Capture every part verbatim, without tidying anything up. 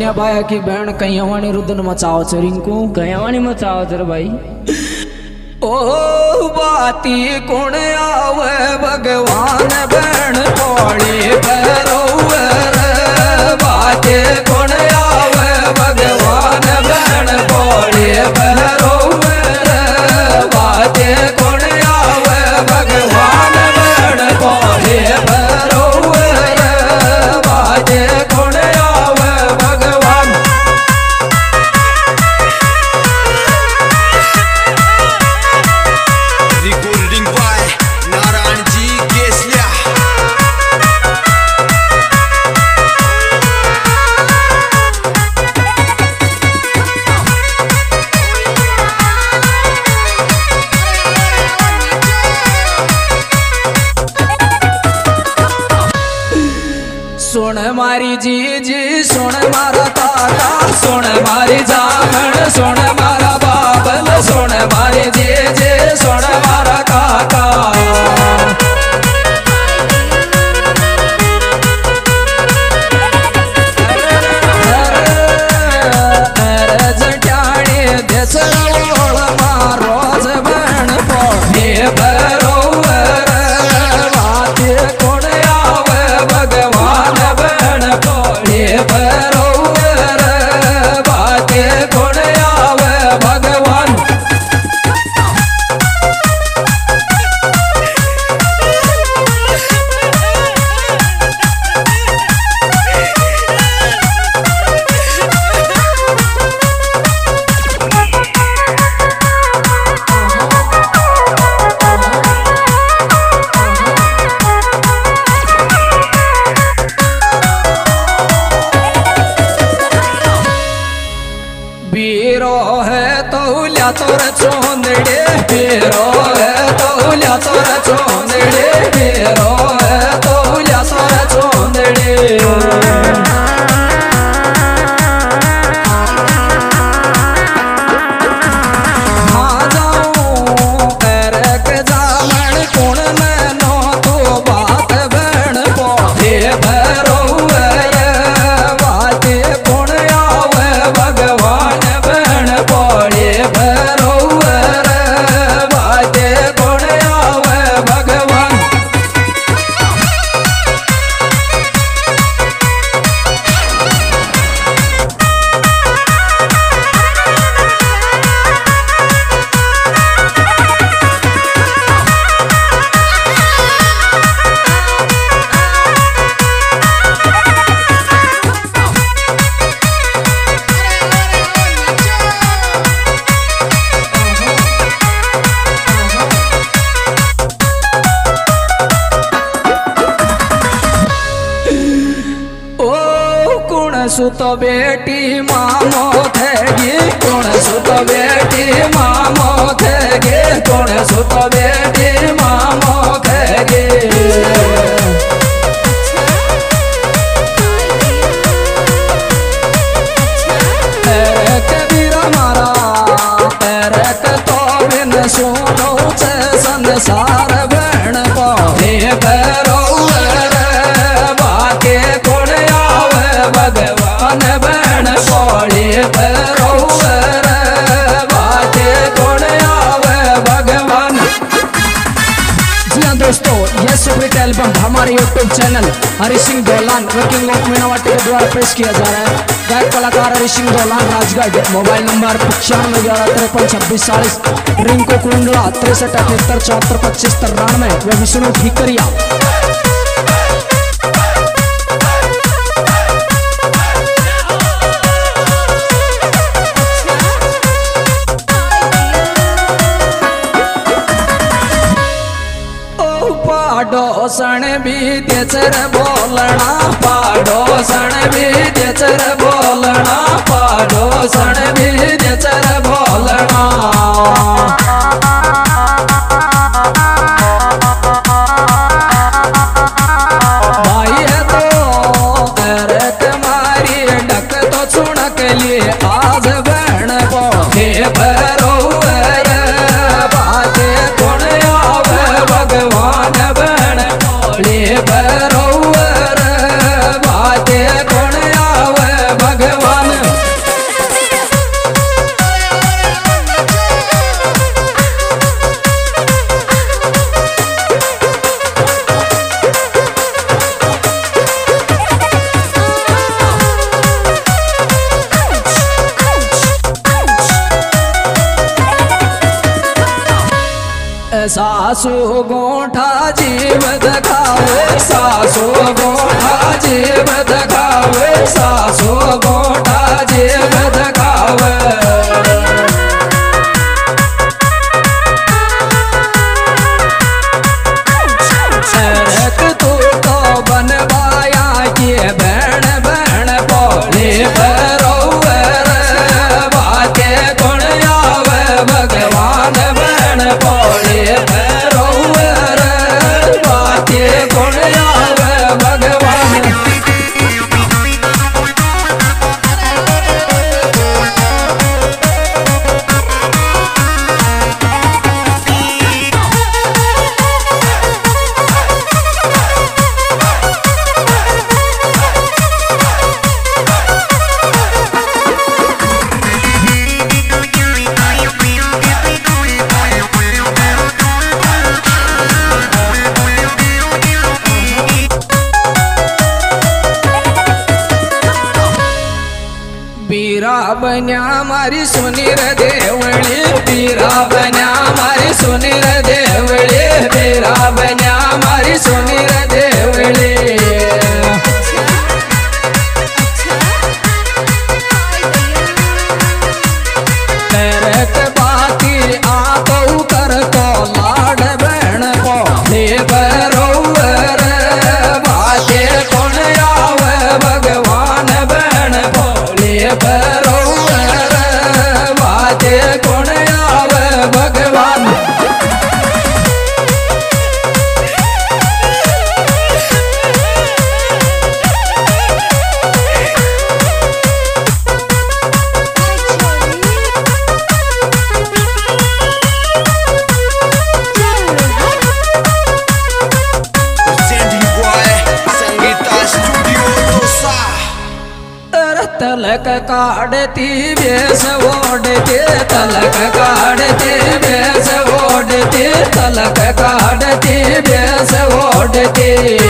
सोनिया बाया की बहन कहियावानी रुदन मचाओ छ रिंकू कहियावानी मचाओ छ भाई। ओ बाती कौन आवे भगवान बहन पौड़ी भरोवे बाती कौन आवे भगवान बहन पौड़ी भरोवे बाती कौन आवे भगवान बहन पौड़ी भरोवे बाती कौन आवे भगवान। Recording by Naran Ji Keslia। सुन मारी जी जी सुन मारा काका सुन मारी जामन सुन मारा बाबल सुन मारी जी जी सुन मारा काका। रोज बहन पौधे भरोवर बाते कौन आवे भगवान बहन पौधे भरोवर बाते कौन आवे भगवान। बीरो है तौलिया तोर चोंदड़े बीरो है तौलिया तोर चोंदड़े बीरो है तौलिया तोर चोंदड़े। हाँ जाऊं करक जामन कौन मैनो तो बात बहन पौधे भरोवे बाते कौन आवे भगवान बहन पौधे भरोवर बाते कौन आवे भगवान। सुत बेटी मामो थेगी कौन सुत बेटी मामो थेगी कौन सुत बेटी मामो थेगी। कबीरा मारा परक तो बिन सुनो से संसार बहन पौधे भरोवर बाके कौन आवे भगवान बहन पौधे भरोवर बाके कौन आवे भगवान। जी हाँ दोस्तों, यह सुपरहिट एल्बम हमारे YouTube channel Hari Singh Dolan working of Meenawati के द्वारा पेश किया जा रहा है। गायक कलाकार हरि सिंह दोलान राजगढ़। मोबाइल नंबर पचानवे ग्यारह तिरपन छब्बीस चालीस। रिंको कुंडला तिरसठ अठहत्तर चौहत्तर पच्चीस तिरानवे व विष्णु ठीकरिया। पाडोसन भी देचर बोलना पाडोसन भी देचर बोलना पाडोसन भी देचर बोलना। भाई है तो करक मारी डक तो चुनक लिए आज बहन पौधे भरोवर बाते कौन आवे भगवान बहन पौधे भरोवर बाते कौन आवे सासू गोठा जीव दिखावे सासू गोठा जीव दिखावे सासू गोठा जीव दिखावे सरक तू तो बनवाया के बहन बहन बोले बरोवर बाके गुण आवे भगवान बहन बोले बरोवर बाके गुण आवे भगवान पीरा बन्या मारी सुनीर देवळी पीरा बन्या मारी सुनीर देवळी पीरा बन्या मारी सुनीर देवळी तरक बाती आतो करतो लाड बहन को ले बरोवर बाते कोण आवे भगवान बहन बोले बरोवर बाते कोण आवे भगवान Presenting by Sangeeta Studio Dosa. तलक काढ़ती बेस ओढ़ते तलक काढ़ती बेस ओढ़ते तलक काढ़ती बेस ओढ़ते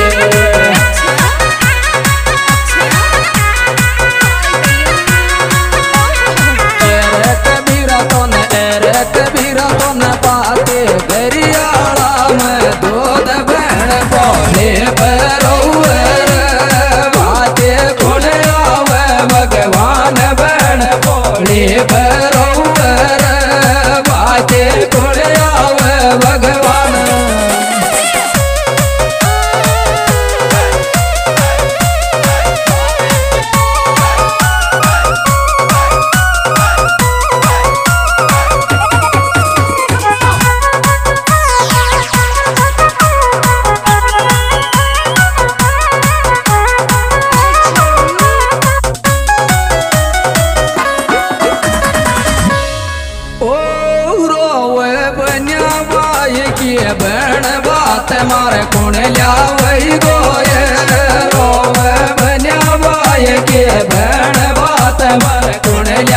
एरे कबीरा तो न एरे कबीरा तो न पाते गरियाला में दूध बहन बोले बरोवर बाते गुण आवे भगवान बहन बोले बरोवर बाते गुण आवे भगवान बहन बात मारे कौन लियावई गोये रोवे बन्या बाय के बहन बात मारे कौन